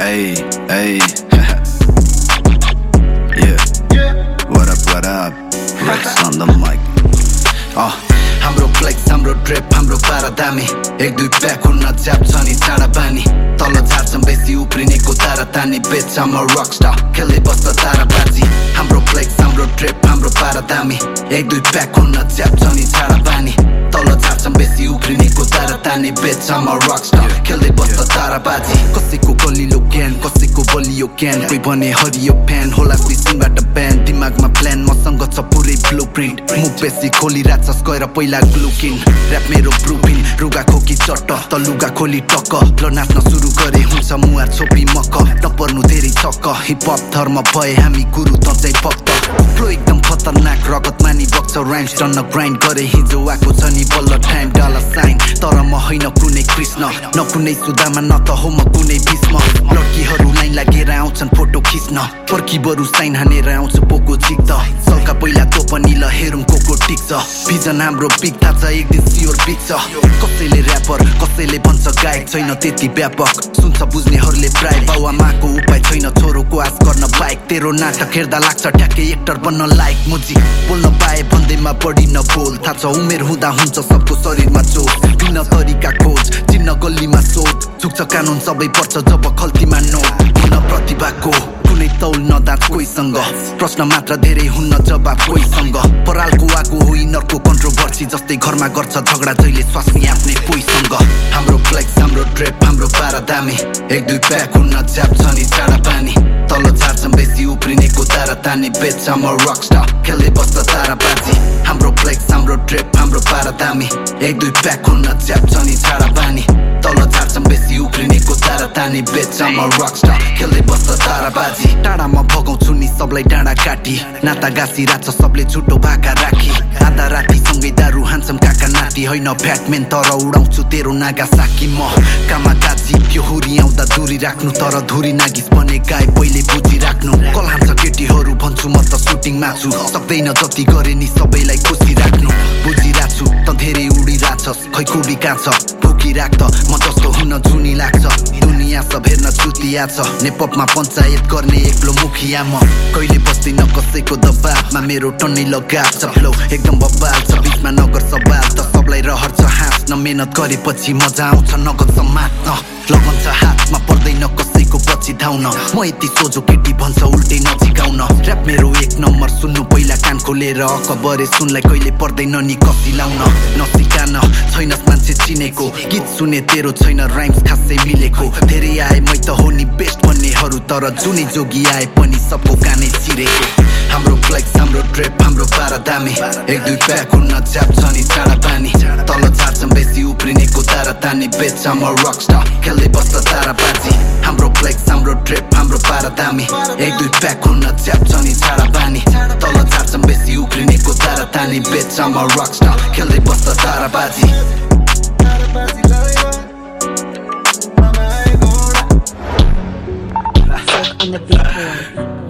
Hey, hey. Yeah. What up? Rex on the mic. हाम्रो flex, हाम्रो drape, हाम्रो पारा दामी। एक दुई प्याक हुन च्याप छ नि चाँडा बानी। तल झार्छन् बेसी उफ्रिनेको तारा तानी। बेच म रकस्टार खेल्दै बस्छ ताराबाजी। हाम्रो फ्लेक्स, हाम्रो ड्रेप, हाम्रो पारा दामी। एक दुई प्याक हुन च्याप छ नि चाँडा बानी। तल झार्छन् बेसी उफ्रिनेको तारा तानी। बेच म रकस्टार खेल्दै बस्छ ताराबाजी। कसैको गलिलो ज्ञान, कसैको बलियो ज्ञान। कोही भने हरियो फ्यान होला सिङबाट ब्यान। दिमागमा प्लान मसँग छ पुरै ब्लुप्रिन्ट। मुख बेसी खोलिरहेछस् गएर पहिला ग्लुकिन। ऱ्याप मेरो ब्रुपिन, रुगा खोकी चट्ट त लुगा खोली टक्क। ल नाच्न सुरु गरे हुन्छ मुहार छोपी मक्क। नपर्नु धेरै चक्क, हिपहप धर्म भए हामी गुरु त चाहिँ भक्त। फ्लो एकदम खतरनाक, रगत मानी बग्छ राइम्स टन्न ग्राइन्ड गरे। हिजो आएको छ नि बल्ल टाइम डलर साइन। तर म होइन कुनै कृष्ण, न कुनै सुदामा, न त हो म कुनै भीष्म। लड्कीहरू लाइन लागेर आउँछन् फोटो खिच्न। पर्की बरु साइन हानेर आउँछु पोको झिक्द। सल्का पहिला तँ पनि ल हेरौँ को टिक्छ। भिजन हाम्रो पिक थाहा छ एक दिन सियोर पिक्छ। कसैले ऱ्यापर, कसैले भन्छ गायक छैन त्यति व्यापक। सुन्छ बुझ्नेहरूले प्राय बाउ आमाको उपाय छैन छोरोको आश गर्न बाइक। तेरो नाटक हेर्दा लाग्छ ठ्याक्कै एक्टर बन्न लायक। मुजी बोल्न पाए भन्दैमा बढी नबोल। थाहा छ उमेर हुँदा हुन्छ सबको शरीरमा जोड। भिन्न तरिका खोज, चिन्न गल्लीमा सोध। झुक्छ कानुन सबै पर्छ जब खल्तीमा नोट। हुन प्रतिभाको कुनै तौल नदाँच कोहीसँग। प्रश्न मात्र धेरै हुन्न जवाब कोहीसँग। परालको आगो हो यिनीहरूको कन्ट्रोभर्सी। जस्तै घरमा गर्छ झगडा जहिले स्वास्नी आफ्नै कोहीसँग। हाम्रो फ्लेक्स, हाम्रो ड्रेप, हाम्रो पारा दामी। एक दुई प्याक हुन च्याप छ नि चाँडा बानी। तल झार्छन् बेसी उफ्रिनेको तारा तानी। बेच म रकस्टार खेल्दै बस्छ ताराबाजी। हाम्रो फ्लेक्स, हाम्रो ड्रेप, हाम्रो पारा दामी। एक दुई प्याक हुन च्याप छ नि चाँडा बानी। तल झार्छन् बेसी उफ्रिनेको तारा तानी। बेच म रकस्टार खेल्दै बस्छ ताराबाजी। टाढामा भगाउँछु नि सबलाई डाँडा काटी। नाता गाँसी राख्छ सबले झुटो भाका राखी। आधा राति सँगै दारू हान्छौँ काका नाति। होइन फ्याटमेन तर उडाउँछु तेरो नागा साकी। म कामा काजी त्यो हुरी आउँदा दूरी राख्नु। तर धुरी नागिस भने गाई पहिले बुझिराख्नु। कल हान्छ केटीहरू भन्छु म त सुटिङ माछु। सक्दैन जति गरे नि सबैलाई खुसी राख्नु। बुझिराख्छु त धेरै उडिरहेछस् खै खुबी कहाँ छ भुकिराख्छ। म जस्तो हुन जुनी लाग्छ दुनियाँ सब हेर्न चुतिया छ। नेपमा पञ्चायत गर्ने एक्लो मुखिया म। कहिले बस्दैन कसैको दबाबमा मेरो टन्नै लगाएको छ। फ्लो एकदम बबाल छ बिचमा नगर सवाल त सबलाई रहर छ हाँस्न। मेहनत गरेपछि मजा आउँछ नगद समात्न। लगन छ हातमा पर्दैन कसैको पछि धाउन। म यति सोझो केटी भन्छ उल्टै नजिकाउन। ऱ्याप मेरो एक नम्बर सुन्नु पहिला कान खोलेर। अकबरे सुनलाई कहिले पर्दैन नि कसी लाउन। नसिकान छैनस् मान्छे चिनेको। गीत सुने तेरो छैन राइम्स खासै मिलेको। धेरै आए मै त हो नि बेस्ट भन्नेहरू। तर जुनै जोगी आए पनि सबको कानै चिरेको। हाम्रो फ्लेक्स, हाम्रो ड्रेप, हाम्रो पारा दामी। एक दुई प्याक हुन च्याप छ नि चाँडा बानी। तल झार्छन् बेसी उफ्रिनेको तारा तानी। बेच म रकस्टार खेल्दै बस्छ ताराबाजी। हाम्रो फ्लेक्स, हाम्रो ड्रेप, हाम्रो पारा दामी। एक दुई प्याक हुन च्याप छ नि चाँडा बानी। तल झार्छन् बेसी उफ्रिनेको तारा तानी। बेच म रकस्टार खेल्दै बस्छ ताराबाजी। On the beat board.